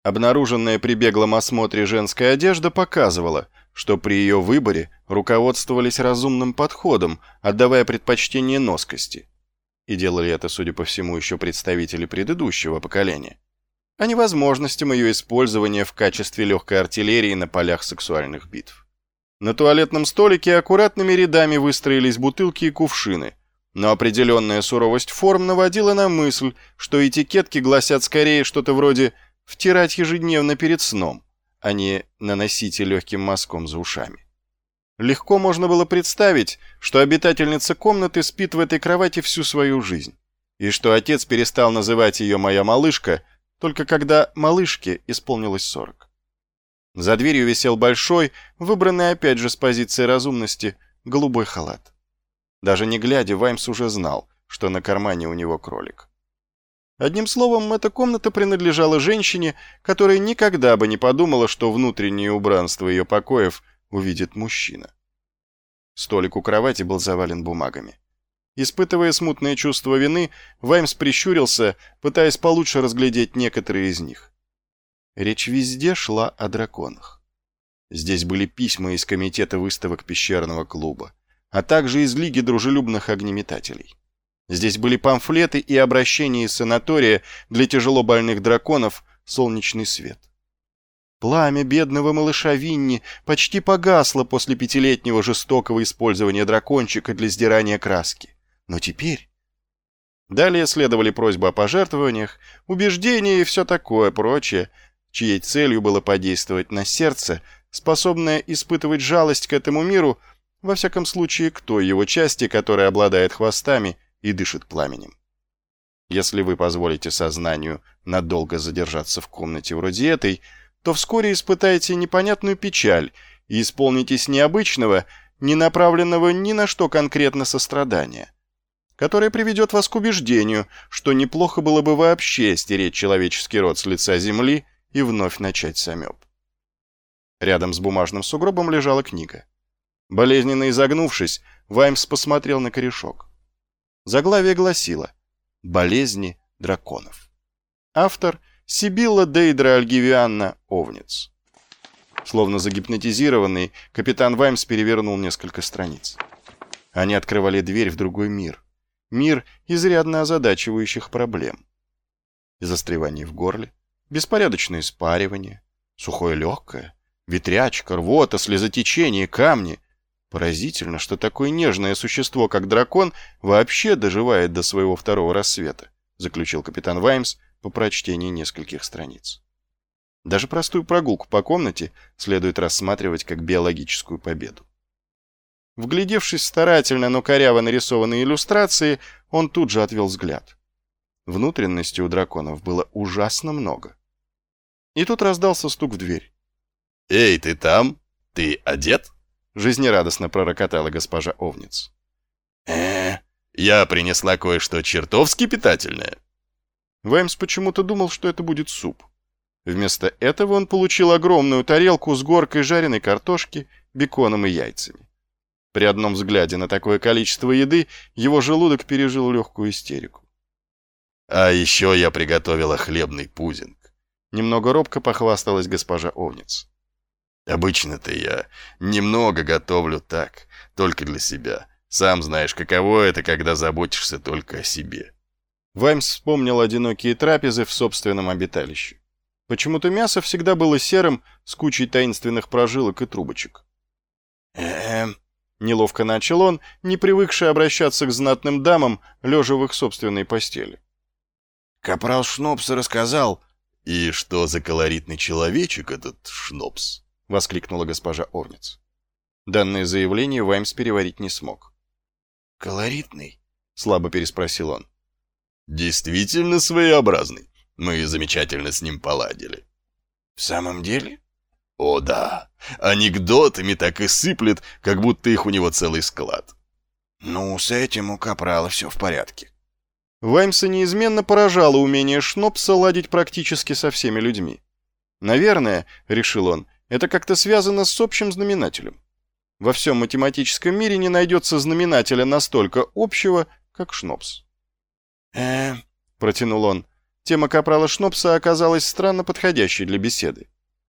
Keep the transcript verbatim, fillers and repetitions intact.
Обнаруженная при беглом осмотре женская одежда показывала, что при ее выборе руководствовались разумным подходом, отдавая предпочтение носкости. И делали это, судя по всему, еще представители предыдущего поколения, а не возможностям ее использования в качестве легкой артиллерии на полях сексуальных битв. На туалетном столике аккуратными рядами выстроились бутылки и кувшины, но определенная суровость форм наводила на мысль, что этикетки гласят скорее что-то вроде «втирать ежедневно перед сном», а не «наносите легким мазком за ушами». Легко можно было представить, что обитательница комнаты спит в этой кровати всю свою жизнь, и что отец перестал называть ее «моя малышка», только когда малышке исполнилось сорок. За дверью висел большой, выбранный опять же с позиции разумности, голубой халат. Даже не глядя, Ваймс уже знал, что на кармане у него кролик. Одним словом, эта комната принадлежала женщине, которая никогда бы не подумала, что внутреннее убранство ее покоев увидит мужчина. Столик у кровати был завален бумагами. Испытывая смутное чувство вины, Ваймс прищурился, пытаясь получше разглядеть некоторые из них. Речь везде шла о драконах. Здесь были письма из комитета выставок пещерного клуба, а также из Лиги дружелюбных огнеметателей. Здесь были памфлеты и обращения из санатория для тяжелобольных драконов «Солнечный свет». Пламя бедного малыша Винни почти погасло после пятилетнего жестокого использования дракончика для сдирания краски. Но теперь... Далее следовали просьбы о пожертвованиях, убеждения и все такое прочее, чьей целью было подействовать на сердце, способное испытывать жалость к этому миру, во всяком случае к той его части, которая обладает хвостами и дышит пламенем. Если вы позволите сознанию надолго задержаться в комнате вроде этой, то вскоре испытаете непонятную печаль и исполнитесь необычного, не направленного ни на что конкретно сострадания, которое приведет вас к убеждению, что неплохо было бы вообще стереть человеческий род с лица земли и вновь начать самёб. Рядом с бумажным сугробом лежала книга. Болезненно изогнувшись, Ваймс посмотрел на корешок. Заглавие гласило «Болезни драконов». Автор — Сибилла Дейдра Альгивианна Овниц. Словно загипнотизированный, капитан Ваймс перевернул несколько страниц. Они открывали дверь в другой мир. Мир изрядно озадачивающих проблем. Застревание в горле, беспорядочное испаривание, сухое легкое, ветрячка, рвота, слезотечение, камни. Поразительно, что такое нежное существо, как дракон, вообще доживает до своего второго рассвета, заключил капитан Ваймс по прочтении нескольких страниц. Даже простую прогулку по комнате следует рассматривать как биологическую победу. Вглядевшись в старательно, но коряво нарисованные иллюстрации, он тут же отвел взгляд. Внутренности у драконов было ужасно много. И тут раздался стук в дверь. «Эй, ты там? Ты одет?» — жизнерадостно пророкотала госпожа Овниц. «Э, я принесла кое-что чертовски питательное». Ваймс почему-то думал, что это будет суп. Вместо этого он получил огромную тарелку с горкой жареной картошки, беконом и яйцами. При одном взгляде на такое количество еды его желудок пережил легкую истерику. «А еще я приготовила хлебный пудинг», — немного робко похвасталась госпожа Овниц. «Обычно-то я немного готовлю так, только для себя. Сам знаешь, каково это, когда заботишься только о себе». Ваймс вспомнил одинокие трапезы в собственном обиталище. Почему-то мясо всегда было серым, с кучей таинственных прожилок и трубочек. «Эм...» — неловко начал он, не привыкший обращаться к знатным дамам, лежа в их собственной постели. «Капрал Шнопс рассказал...» «И что за колоритный человечек этот Шнопс?» — воскликнула госпожа Овниц. Данное заявление Ваймс переварить не смог. «Колоритный?» — слабо переспросил он. «Действительно своеобразный. Мы замечательно с ним поладили». «В самом деле?» «О да, анекдотами так и сыплет, как будто их у него целый склад». «Ну, с этим у Капрала все в порядке». Ваймса неизменно поражало умение Шнопса ладить практически со всеми людьми. «Наверное, — решил он, — это как-то связано с общим знаменателем. Во всем математическом мире не найдется знаменателя настолько общего, как Шнопс». «Э, — протянул он. Тема капрала Шнопса оказалась странно подходящей для беседы.